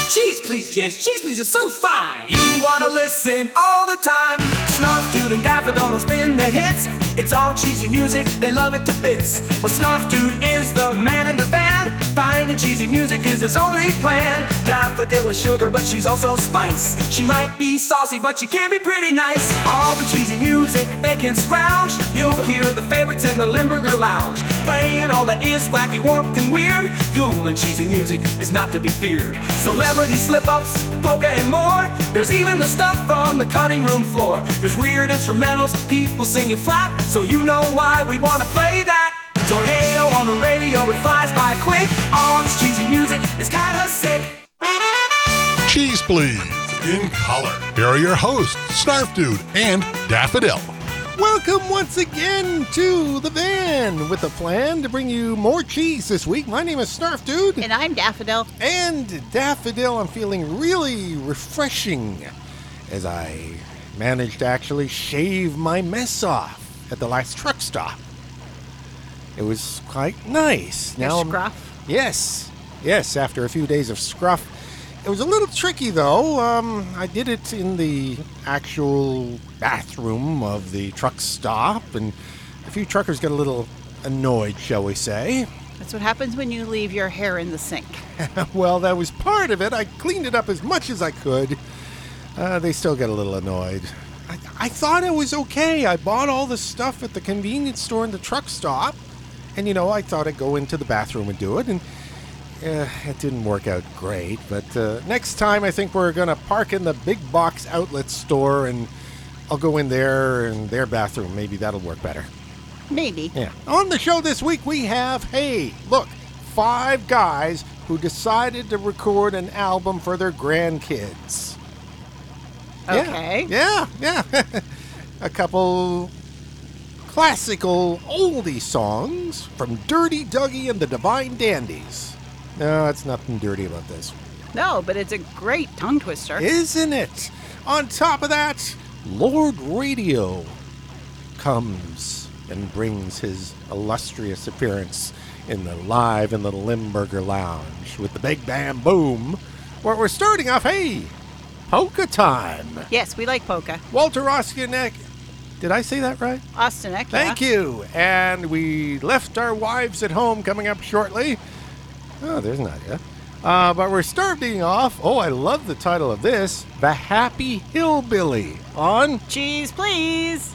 Cheese please, yes, cheese please is so fine. You wanna listen all the time. Snarf Dude and Daffodil will spin the hits. It's all cheesy music, they love it to bits. Well, Snarf Dude is the man in the band. Finding cheesy music is his only plan. Daffodil is sugar, but she's also spice. She might be saucy, but she can be pretty nice. All the cheesy music they can scrounge. You'll hear the favorites in the Limburger Lounge, playing all that is wacky, warped, and weird. Cool and cheesy music is not to be feared. Celebrity slip-ups, polka, and more. There's even the stuff on the cutting room floor. There's weird instrumentals, people singing flat, so you know why we wanna play that. Tornado on the radio, it flies by quick. All this cheesy music is kinda sick. Cheese Please, in color. Here are your hosts, Snarf Dude and Daffodil. Welcome once again to the van with a plan to bring you more cheese this week. My name is Snarf Dude. And I'm Daffodil. And Daffodil, I'm feeling really refreshing as I managed to actually shave my mess off at the last truck stop. It was quite nice. Your scruff? Yes, after a few days of scruff. It was a little tricky, though. I did it in the actual bathroom of the truck stop, and a few truckers got a little annoyed, shall we say. That's what happens when you leave your hair in the sink. Well, that was part of it. I cleaned it up as much as I could. They still got a little annoyed. I thought it was okay. I bought all the stuff at the convenience store in the truck stop, and, I thought I'd go into the bathroom and do it, and it didn't work out great, but next time I think we're going to park in the big box outlet store, and I'll go in there in their bathroom. Maybe that'll work better. Maybe. Yeah. On the show this week we have, 5 guys who decided to record an album for their grandkids. Okay. Yeah. A couple classical oldie songs from Dirty Dougie and the Divine Dandies. No, it's nothing dirty about this. No, but it's a great tongue twister. Isn't it? On top of that, Lord Radio comes and brings his illustrious appearance live in the Limburger Lounge with the Big Bam Boom, where we're starting off, polka time. Yes, we like polka. Walter Ostanek. Did I say that right? Ostanek, Thank you. And we left our wives at home coming up shortly. Oh, there's Nadia. But we're starting off, I love the title of this, The Happy Hillbilly on Cheese Please.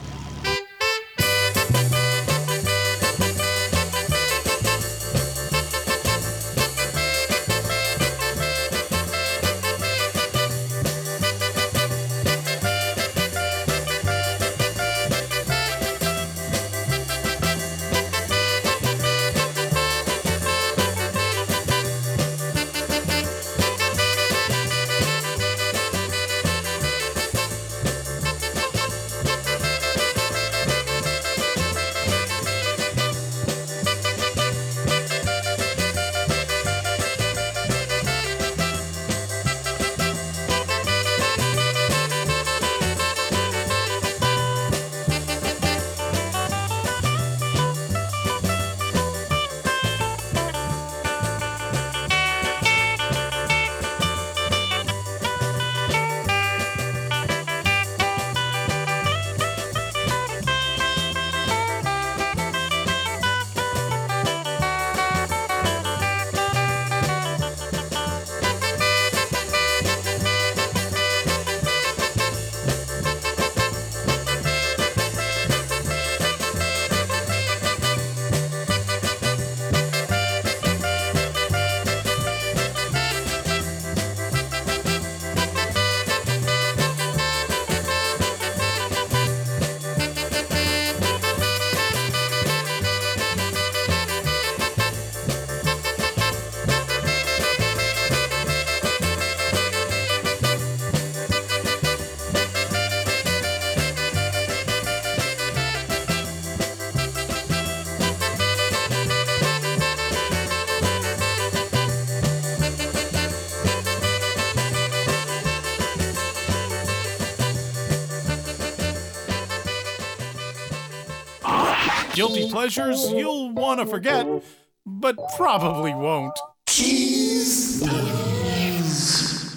Guilty pleasures you'll want to forget, but probably won't. Cheese Please.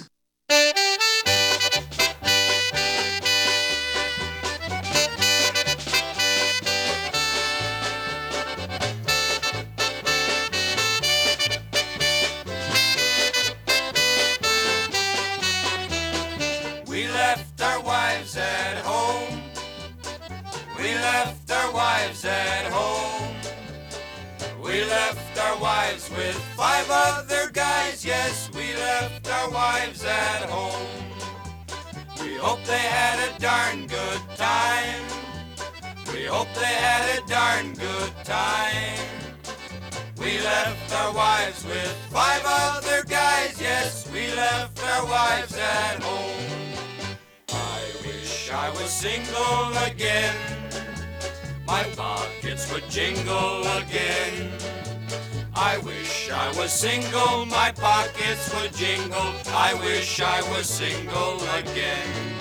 wives at home. We hope they had a darn good time. We hope they had a darn good time. We left our wives with 5 other guys. Yes, we left our wives at home. I wish I was single again. My pockets would jingle again. I wish I was single, my pockets would jingle. I wish I was single again.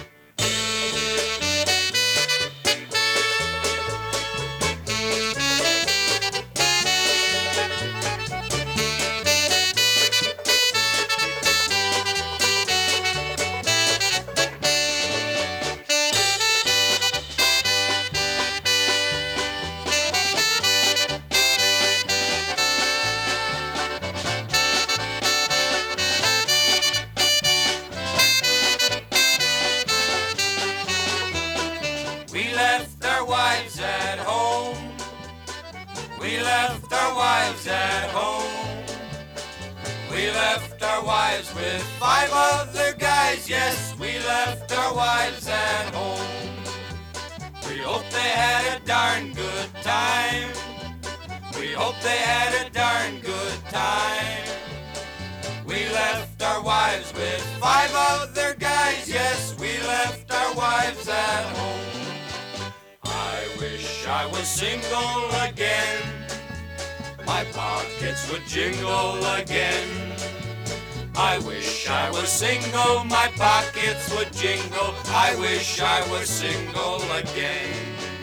We left our wives at home. We left our wives at home. We left our wives with 5 other guys. Yes, we left our wives at home. We hope they had a darn good time. We hope they had a darn good time. We left our wives with 5 other guys. Yes, we left our wives at home. I wish I was single again. My pockets would jingle again. I wish I was single. My pockets would jingle. I wish I was single again.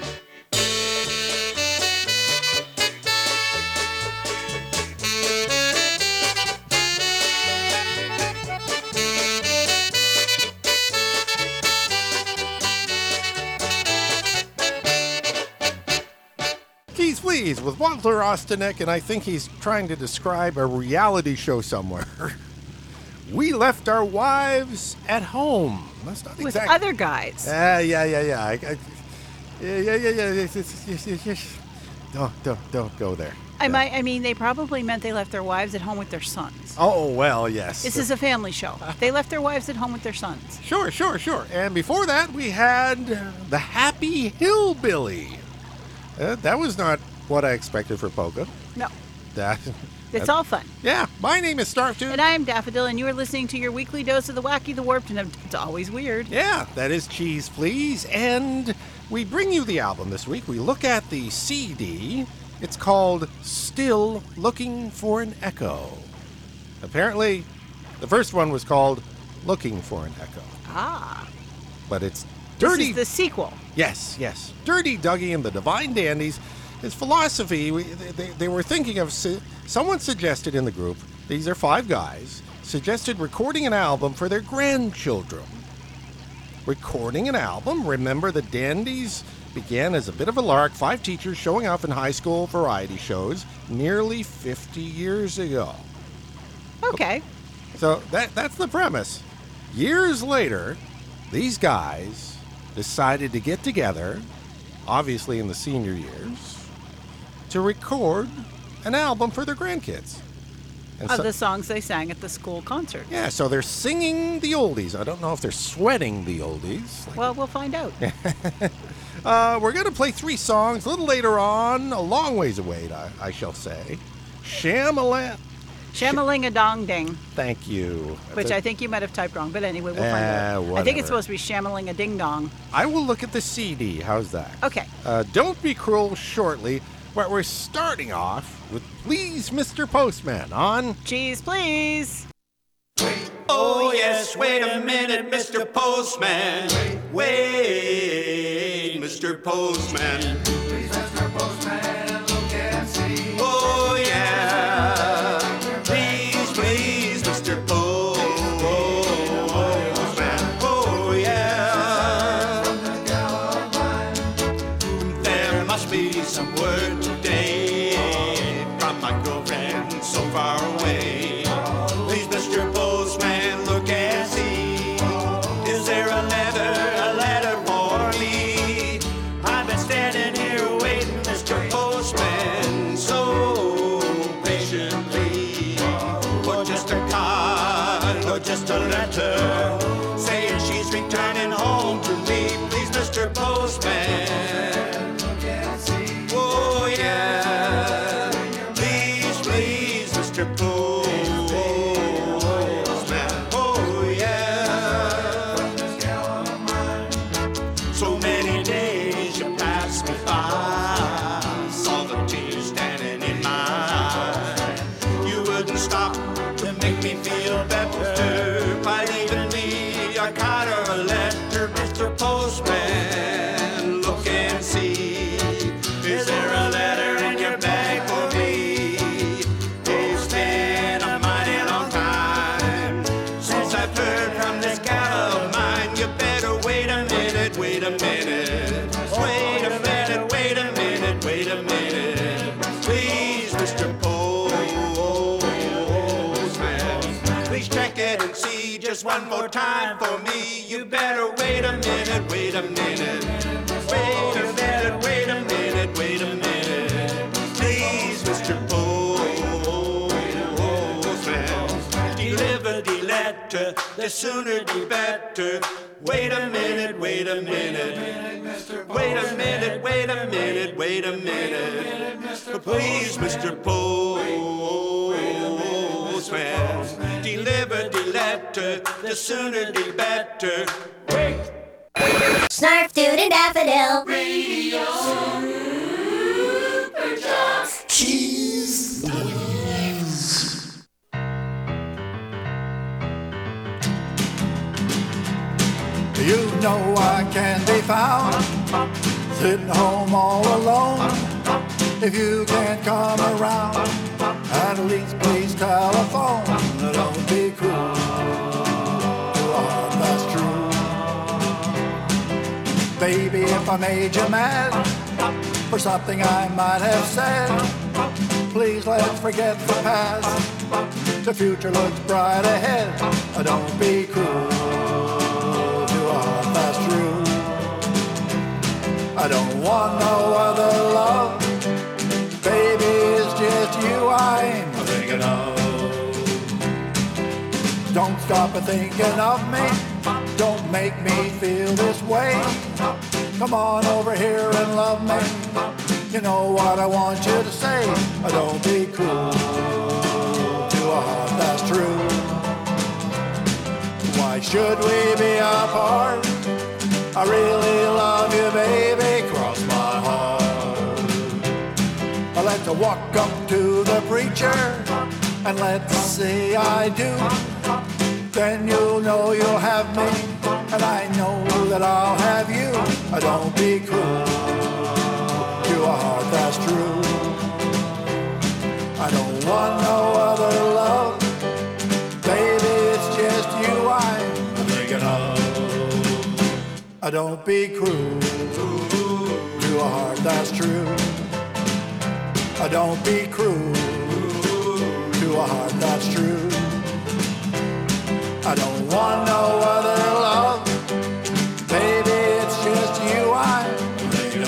Keys Please with Walter Ostanek, and I think he's trying to describe a reality show somewhere. We left our wives at home. That's not With exactly. other guys. Yeah. Don't go there. I mean, they probably meant they left their wives at home with their sons. Oh, well, yes. This is a family show. They left their wives at home with their sons. Sure. And before that, we had the Happy Hillbilly. That was not what I expected for polka. No, That. it's all fun. Yeah, my name is Starfdude. And I am Daffodil, and you are listening to your weekly dose of the wacky, the warped, and it's always weird. Yeah, that is Cheese Please. And we bring you the album this week. We look at the CD. It's called Still Looking for an Echo. Apparently, the first one was called Looking for an Echo. Ah, But it's this Dirty. is the sequel. Yes. Dirty Dougie and the Divine Dandies. His philosophy, they were thinking of, someone suggested in the group, these are 5 guys, suggested recording an album for their grandchildren. Recording an album? Remember, the Dandies began as a bit of a lark, 5 teachers showing off in high school variety shows nearly 50 years ago. Okay. So that's the premise. Years later, these guys decided to get together, obviously in the senior years, to record an album for their grandkids. And Of the songs they sang at the school concert. yeah, so they're singing the oldies. I don't know if they're sweating the oldies. Well, we'll find out. We're going to play 3 songs a little later on, a long ways away, I shall say. Shamaling-a-dong-ding, Thank you. which I think you might have typed wrong, but anyway, we'll find out. I think whatever. it's supposed to be shamaling-a-ding-dong. I will look at the CD. How's that? Okay. Don't Be Cruel shortly, but we're starting off with Please, Mr. Postman on Cheese, please. Oh yes, wait a minute, Mr. Postman. Wait, Mr. Postman. Please, Mr. Postman, look and see. Oh yeah. Please, Mr. Postman. Oh yeah. There must be some word today from my girlfriend so far away. Please, Mr. Postman, look and see. Is there a letter for me? I've been standing here just a letter saying she's returning home to me. Please, Mr. Postman. Oh, yeah. Please, please, Mr. Postman. Oh, yeah. So many days you passed me by, saw the tears standing in my eye. You wouldn't stop to make me feel better by leaving me a card or a letter. Mr. Postman, look and see, is there a letter in your bag for me? It's been a mighty long time since I've heard from this gal of mine. You better wait a minute, wait a minute, wait a minute, wait a minute, wait a minute. Please, Mr. Postman, please check it and see just one more time for me. You better wait a minute, wait a minute, wait a minute, wait a minute, wait a minute. Please, Mr. Postman, deliver the letter, the sooner the better. Wait a minute, wait a minute, wait a minute, wait a minute, wait a minute. Please, Mr. Postman, deliver the letter, the sooner the better. Wait. Snarf, Dude, and Daffodil. Cheese. You know I can be found sitting home all alone. If you can't come around, at least please telephone. Don't be cruel to a heart that's true. Baby, if I made you mad for something I might have said, please let's forget the past. The future looks bright ahead. Don't be cruel. That's true. I don't want no other love. Baby, it's just you I'm thinking of. Don't stop thinking of me. Don't make me feel this way. Come on over here and love me. You know what I want you to say. Don't be cruel to a heart that's true. Why should we be apart? I really love you, baby, cross my heart. Let's walk up to the preacher and let's say I do. Then you'll know you'll have me, and I know that I'll have you. Don't be cruel to a heart that's true. I don't want no other love. Baby, it's just you I'm thinking of. Don't be cruel to a heart that's true. Don't be cruel to a heart that's true. I don't want no other love. Baby, it's just you I'm thinking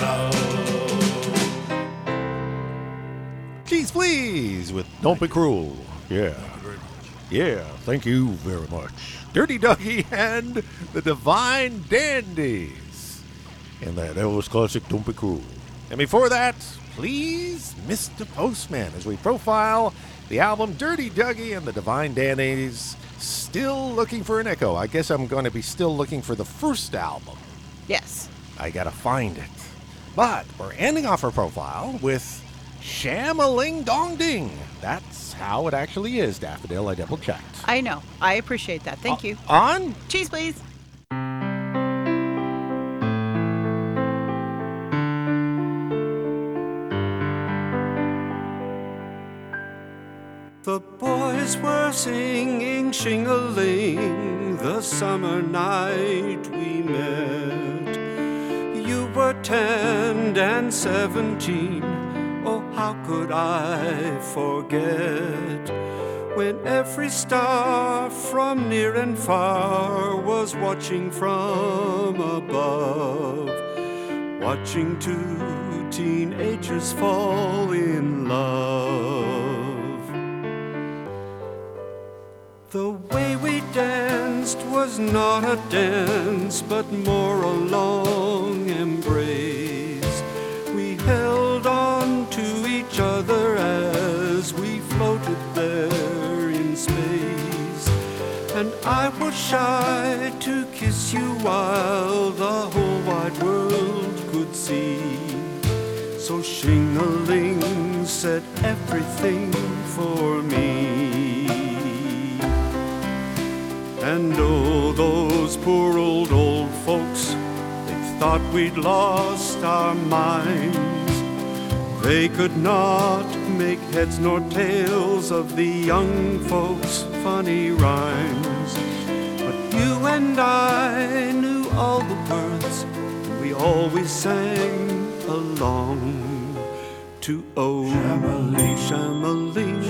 of. Cheese, please, with Don't Be Cruel. Yeah. Yeah, thank you very much. Dirty Dougie and the Divine Dandies. And that Elvis classic, Don't Be Cruel. And before that, please, Mr. Postman, as we profile the album Dirty Dougie and the Divine Dandies. Still looking for an echo. I guess I'm going to be still looking for the first album. Yes. I got to find it. But we're ending off our profile with Sham-a-Ling Dong Ding. That's how it actually is, Daffodil. I double checked. I know. I appreciate that. Thank you. On? Cheese, please. The boys were singing shing-a-ling the summer night we met. You were 10 and 17, oh how could I forget, when every star from near and far was watching from above, watching two teenagers fall in love. The way we danced was not a dance, but more a long embrace. We held on to each other as we floated there in space. And I was shy to kiss you while the whole wide world could see. So Shing-a-Ling said everything for me. And oh, those poor old folks, they thought we'd lost our minds. They could not make heads nor tails of the young folks' funny rhymes. But you and I knew all the words, and we always sang along to oh, Sham-a-ling, Sham-a-ling,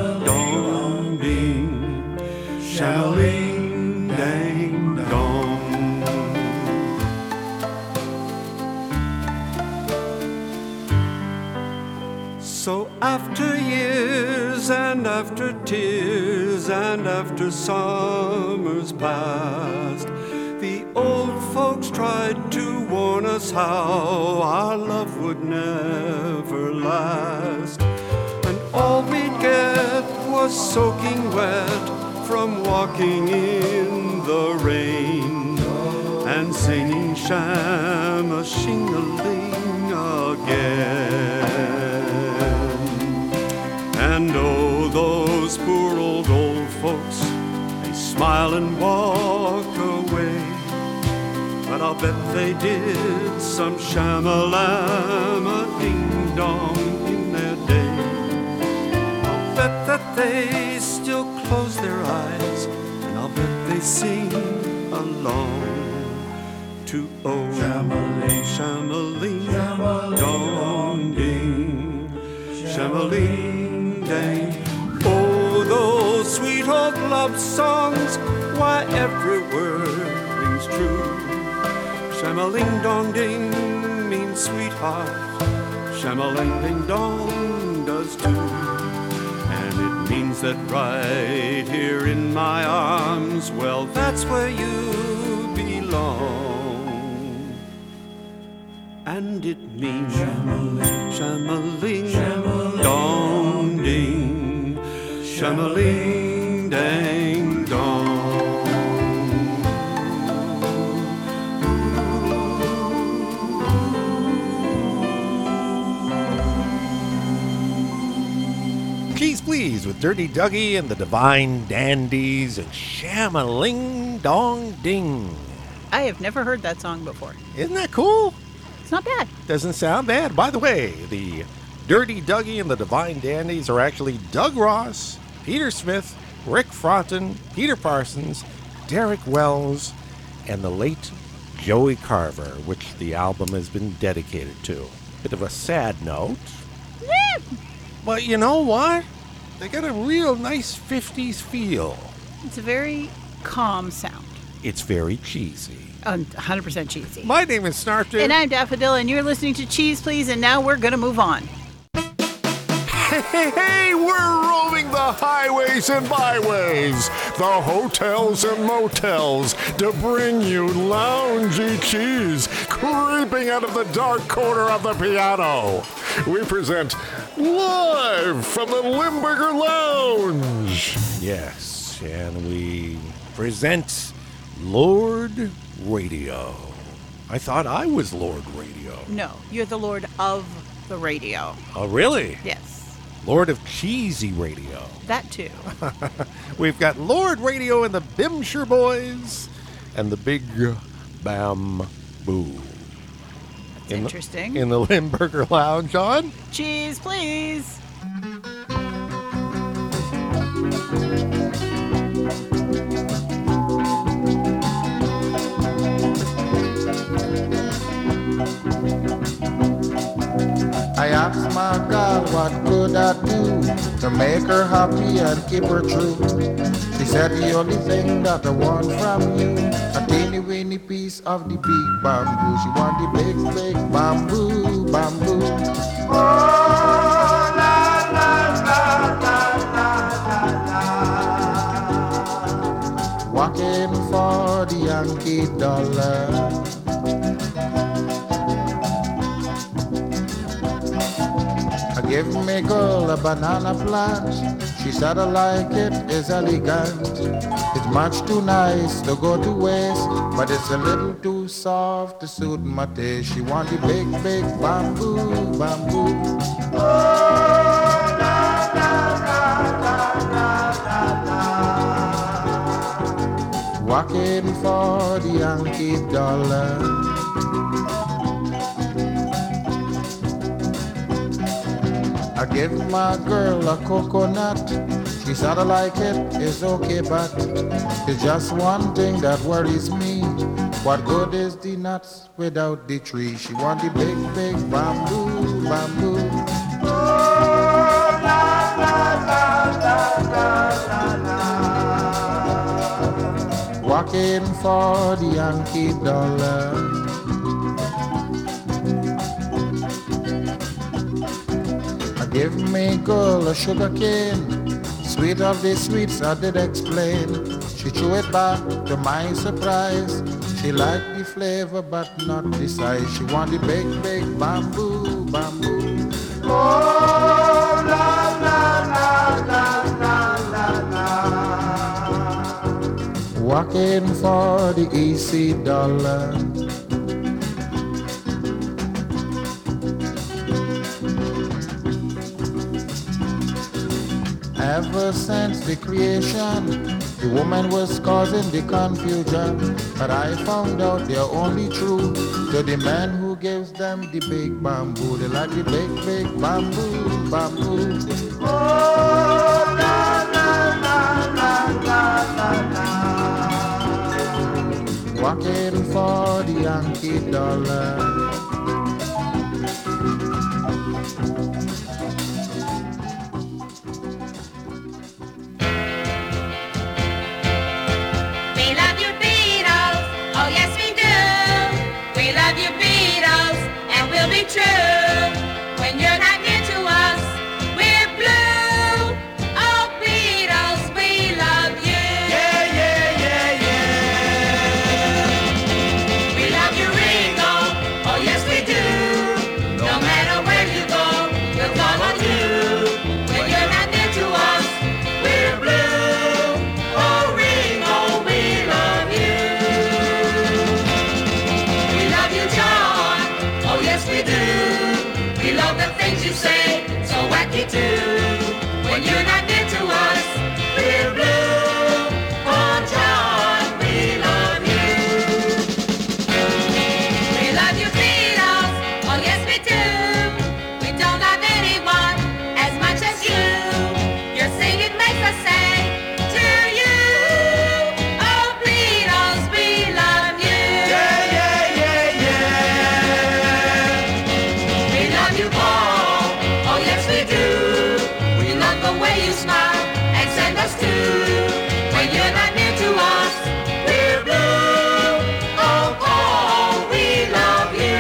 dong-ding, Sham-a-ling, dang-dong. So after years and after tears and after summers past, the old folks tried to warn us how our love would never last. And all we'd get was soaking wet from walking in the rain and singing Sham-a-Shing-a-Ling again. And oh, those poor old folks, they smile and walk away. But I'll bet they did some sham-a-lam-a-ding-dong in their day. I'll bet that they still close their eyes, and I'll bet they sing along to oh, Sham-a-ling, Sham-a-ling, dong-ding, Sham-a-ling, dang. Oh, those sweet old love songs, why every word rings true. Sham-a-ling-dong-ding means sweetheart, Sham-a-ling-ding-dong does too. And it means that right here in my arms, well, that's where you belong. And it means Sham-a-ling-dong-ding, Sham-a-ling-dang-dong. Cheese Please with Dirty Dougie and the Divine Dandies and Sham-a-Ling-Dong-Ding. I have never heard that song before. Isn't that cool? It's not bad. Doesn't sound bad. By the way, the Dirty Dougie and the Divine Dandies are actually Doug Ross, Peter Smith, Rick Frotton, Peter Parsons, Derek Wells, and the late Joey Carver, which the album has been dedicated to. Bit of a sad note. Yeah. But you know what? They got a real nice 50s feel. It's a very calm sound. It's very cheesy. 100% cheesy. My name is Snarfdude. And I'm Daffodil, and you're listening to Cheese Please, and now we're going to move on. Hey, we're roaming the highways and byways, the hotels and motels, to bring you loungy cheese creeping out of the dark corner of the piano. We present live from the Limburger Lounge. Yes, and we present Lord Radio. I thought I was Lord Radio. No, you're the Lord of the radio. Oh, really? Yes. Lord of Cheesy Radio. That too. We've got Lord Radio and the Bimshire Boys and the Big Bamboo. That's interesting. In the Limburger Lounge on Cheese Please. I asked my God what could I do to make her happy and keep her true. She said the only thing that I want from you, a teeny weeny piece of the big bamboo. She want the big bamboo, bamboo. Oh, la la la la la la la. walking for the Yankee dollar. I give me girl a banana plant. She said I like it, it's elegant. It's much too nice to go to waste, but it's a little too soft to suit my taste. She want the big, big bamboo, bamboo. Oh, la, la, la, la, la, la, la. Walking for the Yankee dollar. I give my girl a coconut. She said I like it, it's okay, but it's just one thing that worries me. What good is the nuts without the tree? She want the big, big bamboo, bamboo. Oh, la, la, la, la, la, la, la. Walking for the Yankee dollar. Give me girl a sugar cane, sweet of the sweets I did explain. She threw it back to my surprise. She liked the flavor but not the size. She want the big, big bamboo, bamboo. Oh, la, la, la, la, la, la, la. Walking for the EC dollar. Ever since the creation, the woman was causing the confusion. But I found out they're only true to the man who gives them the big bamboo. They like the big, big bamboo, bamboo. Oh, la, la, la, la, la, la, la. Walking for the Yankee dollar. True. When you're not near to us, we're blue. Oh, Beatles, we love you. Yeah, yeah, yeah, yeah. We love you, Ringo. Oh, yes, we do. No matter where you go, we'll follow you. When you're not near to us, we're blue. Oh, Ringo, we love you. We love you, John. Oh, yes, we do. We love the things you say, so wacky too. When you're not near to us, we're blue. Oh, John, we love you. We love you, Beatles. Oh, yes, we do. We don't love anyone as much as you. Your singing makes us say to you, oh, Beatles, we love you. Yeah, yeah, yeah, yeah. We love you, Paul. Oh, yes, we do. We love the way you smile and send us to. When you're not near to us, we're blue. Oh, Paul, we love you.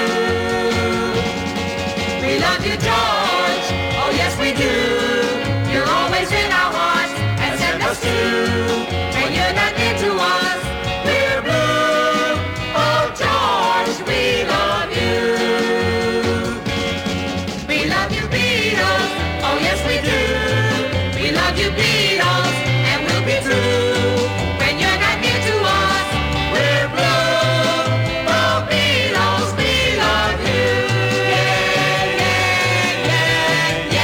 We love you, George. Oh, yes, we do. You're always in our hearts and send us to. When you're not near to us, we're blue. Oh, George, we love you. We love you, Beatles. Oh, yes, we do. We love you, Beatles, and we'll be true. When you're not near to us, we're blue. Oh, Beatles, we love you. Yeah, yeah,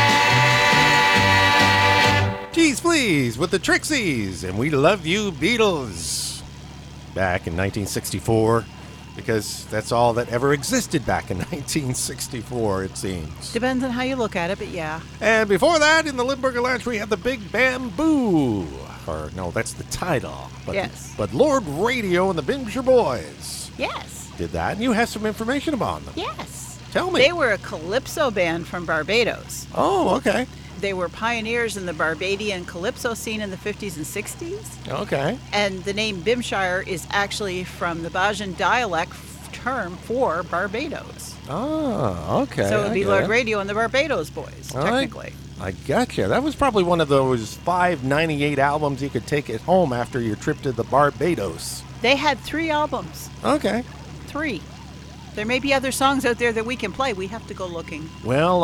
yeah, yeah. Geez, please, with the Trixies, and we love you, Beatles. Back in 1964, because that's all that ever existed back in 1964, it seems. Depends on how you look at it, but yeah. And before that, in the Limburger Lounge, we had the Big Bamboo. Or, no, that's the title. But, Yes. But Lord Radio and the Bimsher Boys Yes. did that, and you have some information about them. Yes. Tell me. They were a calypso band from Barbados. Oh, okay. They were pioneers in the Barbadian calypso scene in the 50s and 60s. Okay. And the name Bimshire is actually from the Bajan dialect term for Barbados. Oh, okay. So it would be I Lord get it. Radio and the Barbados Boys, technically. I gotcha. That was probably one of those 5.98 albums you could take it home after your trip to the Barbados. They had 3 albums. Okay. 3. There may be other songs out there that we can play. We have to go looking. Well,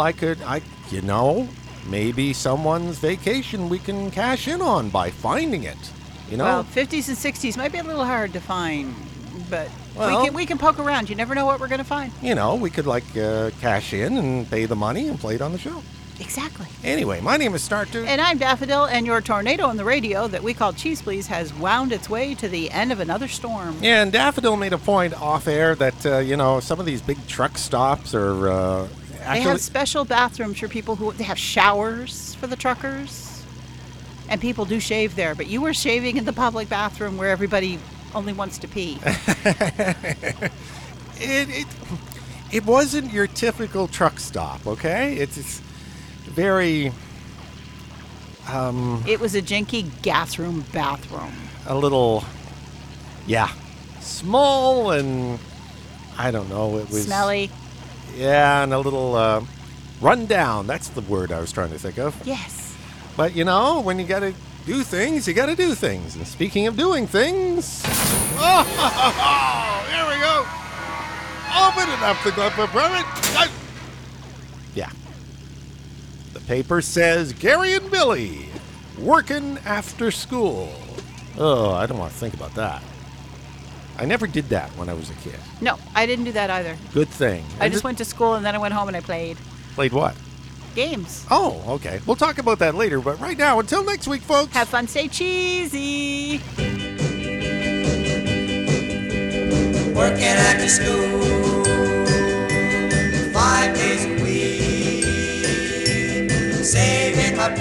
maybe someone's vacation we can cash in on by finding it. Well, 50s and 60s might be a little hard to find, but Well- we can poke around. You never know what we're going to find. We could cash in and pay the money and play it on the show. Exactly. Anyway, my name is Snarf Dude. And I'm Daffodil, and your tornado on the radio that we call Cheese Please has wound its way to the end of another storm. Yeah, and Daffodil made a point off air that, some of these big truck stops are They have special bathrooms for people they have showers for the truckers, and people do shave there. But you were shaving in the public bathroom where everybody only wants to pee. It wasn't your typical truck stop, okay? It's very... It was a janky gas room bathroom. A little... Yeah. Small and... I don't know, it was... Smelly. Yeah, and a little run down. That's the word I was trying to think of. Yes. But, when you got to do things, you got to do things. And speaking of doing things... Oh, here we go. Open it up, the glove. Yeah. The paper says, Gary and Billy, working after school. Oh, I don't want to think about that. I never did that when I was a kid. No, I didn't do that either. Good thing. I just went to school and then I went home and I played. Played what? Games. Oh, okay. We'll talk about that later, but right now, until next week, folks. Have fun, stay cheesy. Working after school 5 days a week, saving my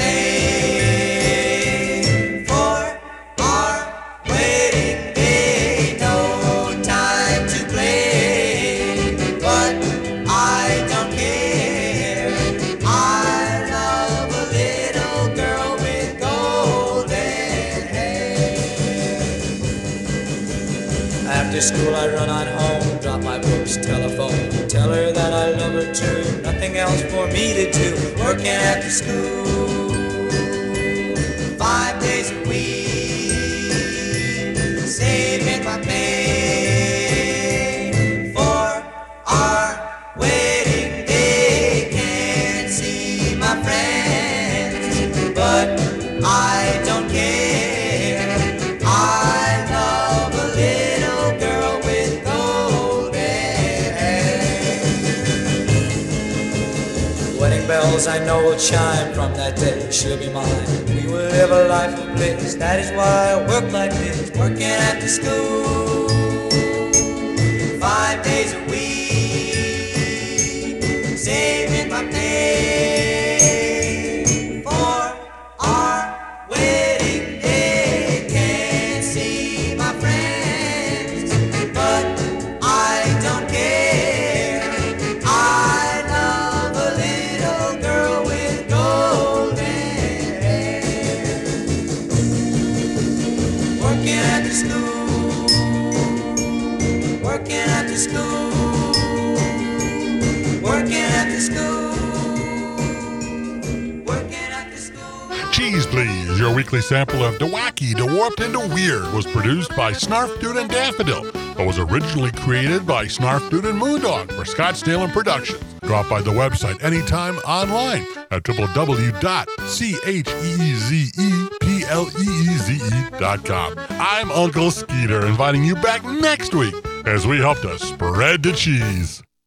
pay for our wedding day. No time to play, but I don't care. I love a little girl with golden hair. After school I run on home, drop my books, telephone, tell her that I love her too. Nothing else for me to do, working after school 5 days a week, saving my pay for our wedding day. Can't see my friends, but I don't care. I love a little girl with golden hair. Wedding bells I know will chime from that day. She'll be mine. We will live a life of bliss. That is why I work like this, working after school 5 days a week, saving my pay for our wedding day. Can't see my friends, but I don't care. I love a little girl with golden hair. Working after school, working after school, working after school, working after school. Cheese Please, your weekly sample of the wacky, the warped, and the weird was produced by Snarf Dude and Daffodil, but was originally created by Snarf Dude and Moondog for Scottsdale and Productions. Drop by the website anytime online at www.cheezepleeze.com. I'm Uncle Skeeter, inviting you back next week as we help to spread the cheese.